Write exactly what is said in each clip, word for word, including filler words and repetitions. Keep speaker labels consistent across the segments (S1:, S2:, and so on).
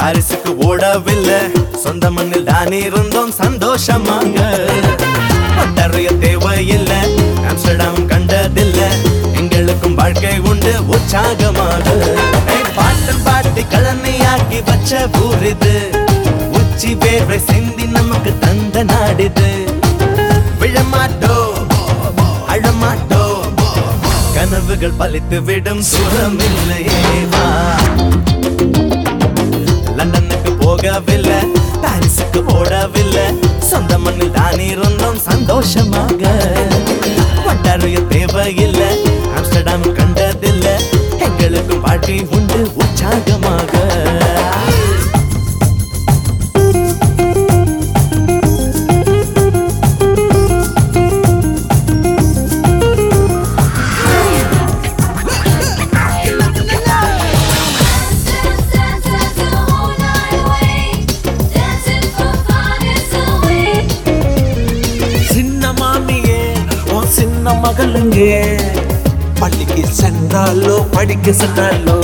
S1: பாரிசுக்கு ஓடவில்லை, சொந்த மண்ணில் தான் இருந்தோம் சந்தோஷமாக. ஒட்டறைய தேவையில்லை, ஆம்ஸ்டர்டாம் கண்டதில்லை, எங்களுக்கும் வாழ்க்கை உண்டு உற்சாகமாக. பாட்டு பாட்டி கழமையாக்கி வச்ச ஊரிது, உச்சி வேர்வை சிந்தி நமக்கு தந்த நாடிது. விழமாட்டோ அழமாட்டோ, கனவுகள் பலித்து விடும் சுரம் இல்லையே. வா லண்டனுக்கு போகவில்லை, பாரிசுக்கு ஓடவில்லை, சொந்த மண்ணில் தான் இருந்தோம் சந்தோஷமாக. வட்டாரைய தேவையில்லை, ஆம்ஸ்டர்டாம் கண்டதில்லை, எங்களுக்கும் வாழ்க்கை உண்டு உற்சாகமாக.
S2: மகளுங்க பள்ளிக்கு சென்றாலோ படிக்க சென்றாலோ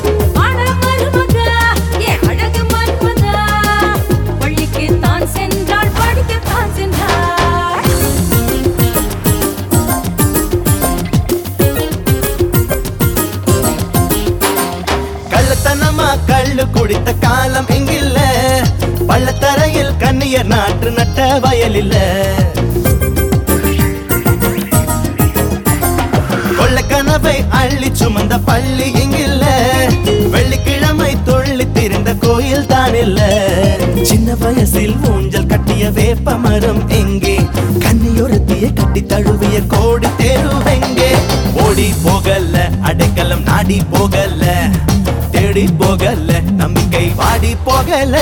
S3: பள்ளிக்கு தான் சென்றால் படிக்கத்தான் சென்றாள்.
S1: கள்ளத்தனமா கள்ளு குடித்த காலம் எங்கில்ல, பள்ளத்தரையில் கண்ணியர் நாட்டு நட்ட வயல் இல்ல. கனவை அள்ளி சுமந்த பள்ளி இங்கில்ல, வெள்ளிக்கிழமை தொள்ளி திரிந்த கோயில் தான் இல்ல. சின்ன வயசில் ஊஞ்சல் கட்டிய வேப்ப மரம் எங்கே, கண்ணியொருத்திய கட்டி தழுவிய கோடி தேருவெங்கே. ஓடி போகல அடைக்கலம் நாடி போகல, தேடி போகல நம்பிக்கை வாடி போகல.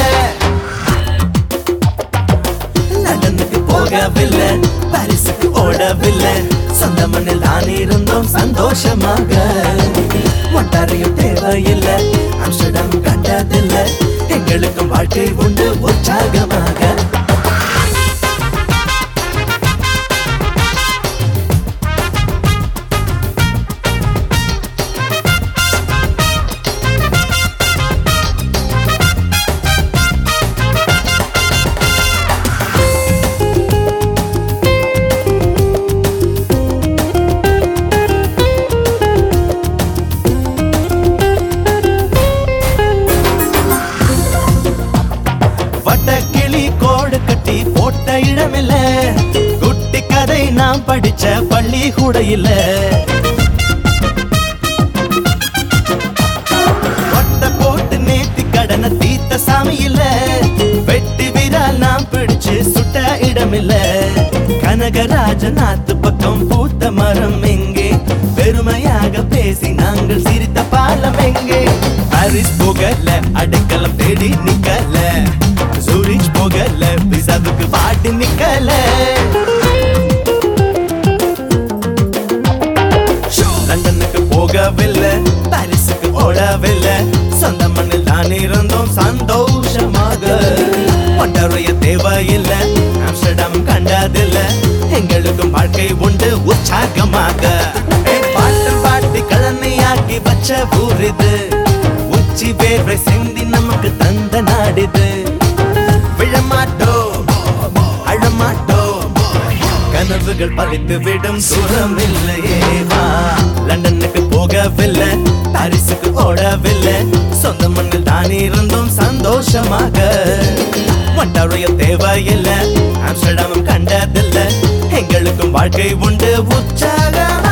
S1: லண்டனுக்கு போகவில்லை, பாரிசுக்கு ஓடவில்லை, சொந்த மண்ணில் தான் இருந்தோம் சந்தோஷமாக. ஒட்டாரையும் தேவையில்லை, ஆம்ஸ்டர்டாம் கண்டதில்லை, எங்களுக்கும் வாழ்க்கை உண்டு உற்சாகமாக. போட்ட இடமில்ல, குட்டி கதை நாம் படிச்ச பள்ளி கூட இல்ல. ஒட்ட போட்டு நேத்தி கடனை தீத்த சாமி இல்ல, வெட்டி விரால் நாம் பிடிச்சு சுட்ட இடமில்ல. கனகராஜன் ஆத்து பக்கம் பூத்த மரம் எங்கே, பெருமையாக பேசி நாங்கள் சிரித்த பாலம் எங்கே. பாரிஸ் போகல அடைக்கலம் தேடி நிக்கல, சூரிச் போகல விசாவுக்கு பாட்டு நிக்கல. லண்டனுக்கு போகவில்லை, பாரிசுக்கு ஓடவில்லை, சொந்த மண்ணில் தான் இருந்தோம் சந்தோஷமாக. ஒட்டறைய தேவையில்லை, ஆம்ஸ்டர்டாம் கண்டதில்லை, எங்களுக்கும் வாழ்க்கை உண்டு உற்சாகமாக. பாட்டு பாட்டி கழமையாக்கி வச்ச ஊரிது, உச்சி வேர்வை சிந்தி நமக்கு தந்த நாடிது. விழமாட்டோ அழமாட்டோ, கனவுகள் பலித்து விடும் சுரம் இல்லையே. வா லண்டனுக்கு போகவில்லை, பாரிசுக்கு ஓடவில்லை, சொந்த மண்ணில் தான் இருந்தோம் சந்தோஷமாக. ஒட்டாரைய தேவையில்லை, ஆம்ஸ்டர்டாம் கண்டதில்லை, எங்களுக்கும் வாழ்க்கை உண்டு உற்சாகம்.